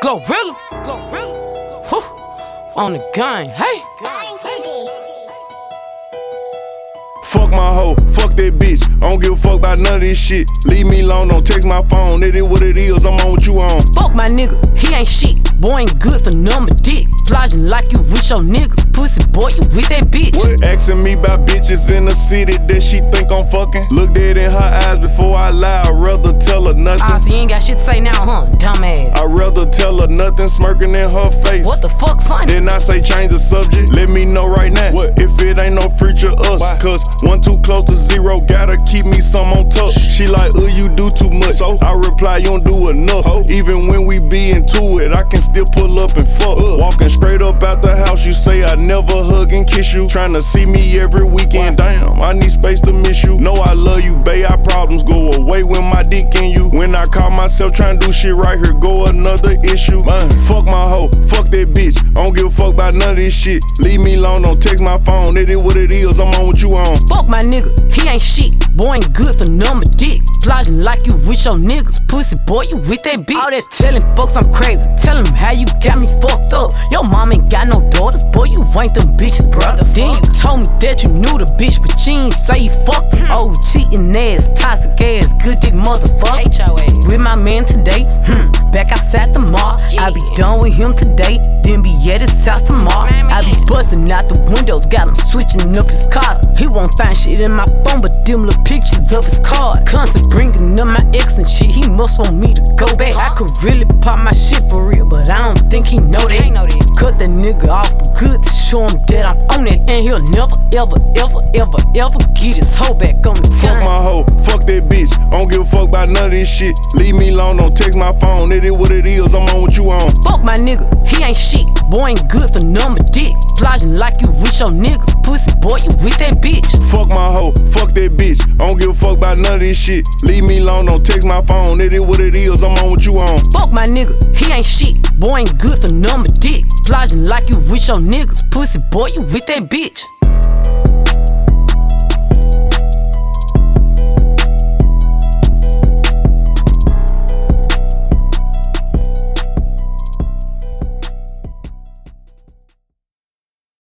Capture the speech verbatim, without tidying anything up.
Glorilla, Glorilla, whew, on the gun, hey. Fuck my hoe, fuck that bitch. I don't give a fuck about none of this shit. Leave me alone, don't text my phone. It is what it is, I'm on what you on. Fuck my nigga, he ain't shit. Boy ain't good for number dick. Flogging like you with your niggas. Pussy boy, you with that bitch. What? Asking me about bitches in the city that she think I'm fucking. Look dead in her eyes before I lie. I'd rather tell her nothing. Ah, so you ain't got shit to say now, huh? Dumbass. I'd rather tell her nothing, smirking in her face. What the fuck funny? Then I say change the subject. Let me know right now. What? If it ain't no future us. Why? Cause one too close to zero, gotta keep me some on top. She like, uh, you do too much. So I reply, you don't do enough. Oh. Even when we be into it, I can still pull up and fuck. Uh. Walking straight up out the house, you say I never hug and kiss you. Tryna see me every weekend. Why? Damn, I need space to miss you. Know I love you, babe. Our problems go away when my dick in you. When I call myself tryna do shit right, here go another issue. Man, fuck my hoe, fuck that bitch. I don't give a fuck about none of this shit. Leave me alone, don't text my phone. It is what it is, I'm on what you on. Fuck my nigga, he ain't shit. Boy ain't good for number dick. Flogging like you with your niggas. Pussy boy, you with that bitch. All that telling folks I'm crazy. Tell them how you got me fucked up. Your mom ain't got no daughters, boy, you ain't them bitches, brother. Then you told me that you knew the bitch, but you ain't say you fucked her. Oh, cheating ass, toxic ass, good dick motherfucker. With my man today, hmm, back outside the mall. I be done with him today, then be at his house tomorrow. I be busting out the windows, got him switching up his cars. He won't find shit in my phone, but them little pictures of his car. Constant bringing up my ex and shit, he must want me to go back. I could really pop my shit for real, but I don't think he know that. Cut that nigga off good to show him that I'm on it, and he'll never, ever, ever, ever, ever get his hoe back on the gun. Fuck my hoe, fuck that bitch. I don't give a fuck about none of this shit. Leave me alone, don't text my phone. It is what it is, I'm on what you on. Fuck my nigga, he ain't shit. Boy ain't good for number dick. Flogging like you with your niggas. Pussy boy, you with that bitch. Fuck my hoe, fuck that bitch. I don't give a fuck about none of this shit. Leave me alone, don't text my phone. It is what it is, I'm on what you on. Fuck my nigga, he ain't shit. Boy ain't good for number dick. Flogging like you with your niggas. Pussy boy, you with that bitch.